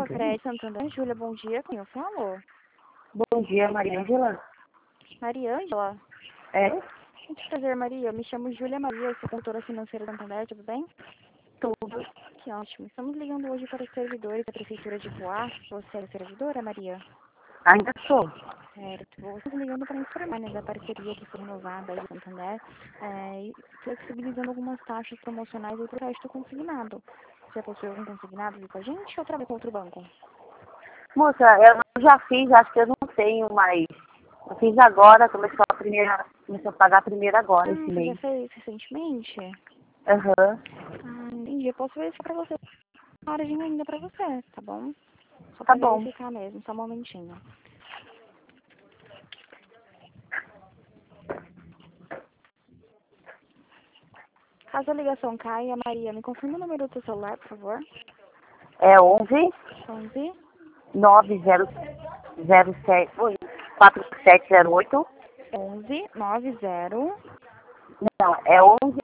Bacred, Santander. Júlia, bom dia. Quem eu falo? Bom dia, Mariângela. Mariângela? É? Muito prazer, Maria. Eu me chamo Júlia Maria, sou consultora financeira da Santander, tudo bem? Tudo. Que ótimo. Estamos ligando hoje para os servidores da Prefeitura de Poá. Você é servidora, Maria? Ainda sou. Certo. Estamos ligando para informar, né, da parceria que foi renovada aí do Santander, e flexibilizando algumas taxas promocionais aí para o crédito consignado. Você já possui algum consignado ali com a gente ou trabalha com outro banco? Moça, eu já fiz, acho que eu não tenho mais. Eu fiz agora, comecei a pagar a primeira agora, esse Você já mês. fez recentemente? Aham. Entendi. Eu posso verificar para você a hora de ainda para você, tá bom? Só Tá para bom. verificar mesmo, só um momentinho. Caso a ligação caia, Maria, me confirma o número do seu celular, por favor. É 11 11 9007, oi, 4708. 11 90 Não, é 11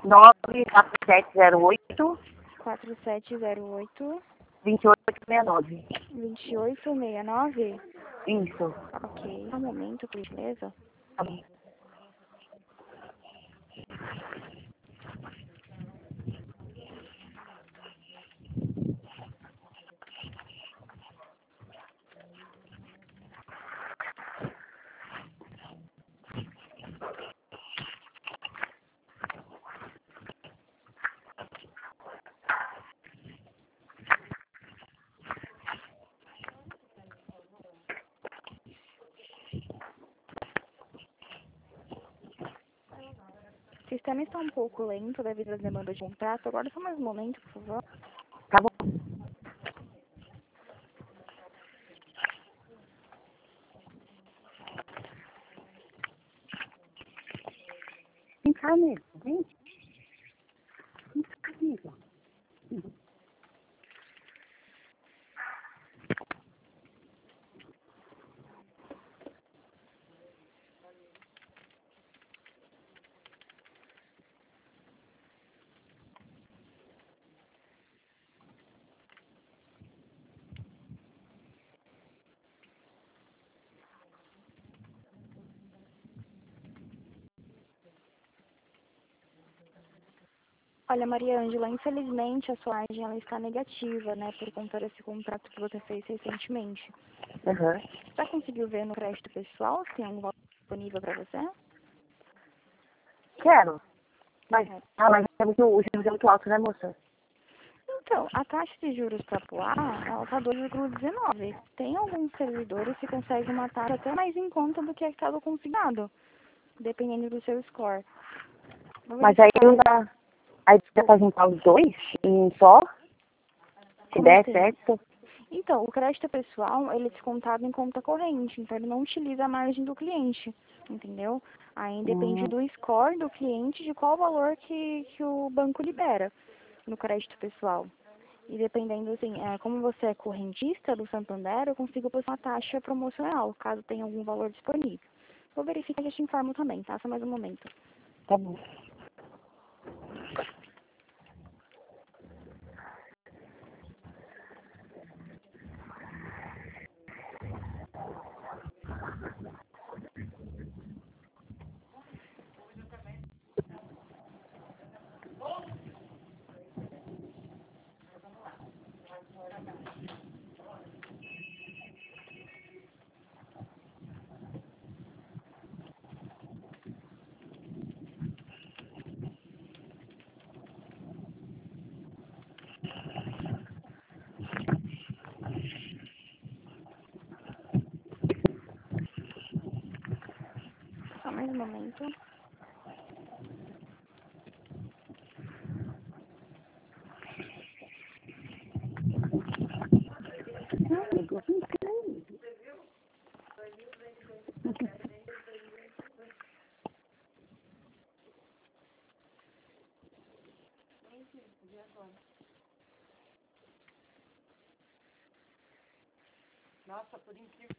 94708 4708 2869. 2869. Isso. Ok, só um momento, por gentileza. Tá bom. O sistema está um pouco lento devido às demandas de contrato. Agora só mais um momento, por favor. Tá bom. Vem cá, mesmo. Vem. Vem cá, amiga. Olha, Maria Ângela, infelizmente a sua margem ela está negativa, né, por conta desse contrato que você fez recentemente. Aham. Já conseguiu ver no crédito pessoal se tem algum valor disponível para você? Quero. Mas o juros é muito alto, né, moça? Então, a taxa de juros para Poá, ela está 2,19. Tem alguns servidores que conseguem uma taxa até mais em conta do que a que estava consignado, dependendo do seu score. Vou Mas aí verificar. não dá. Aí você pode juntar os dois em um só? Se Como der assim? certo? Então, o crédito pessoal, ele é descontado em conta corrente, então ele não utiliza a margem do cliente, entendeu? Aí depende Hum, do score do cliente, de qual valor que o banco libera no crédito pessoal. E dependendo, assim, como você é correntista do Santander, eu consigo passar uma taxa promocional, caso tenha algum valor disponível. Vou verificar e te informo também, tá? Só mais um momento. tá bom. Só mais um momento. Não, amigo, vem cá. Nossa, por incrível.